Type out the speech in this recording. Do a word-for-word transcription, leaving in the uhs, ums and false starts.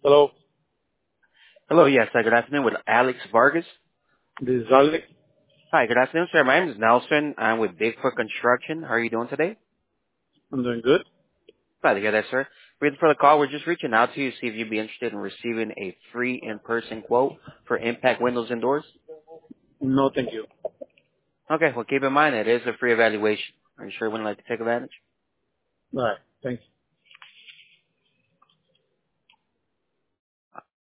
Hello, Hello, yes, uh, good afternoon with Alex Vargas. this is Alex. Hi, good afternoon, sir. My name is Nelson. I'm with Bigfoot Construction. How are you doing today? I'm doing good. Glad to hear that, sir. Reason for the call, we're just reaching out to you to see if you'd be interested in receiving a free in-person quote for impact windows and doors. No, thank you. Okay, well, keep in mind it is a free evaluation. Are you sure you wouldn't like to take advantage? All right, thanks.